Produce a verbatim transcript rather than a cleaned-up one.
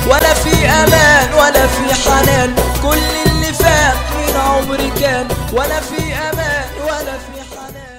ولا في امان ولا في حنان، كل اللي فات من عمري كان ولا في امان ولا في حنان.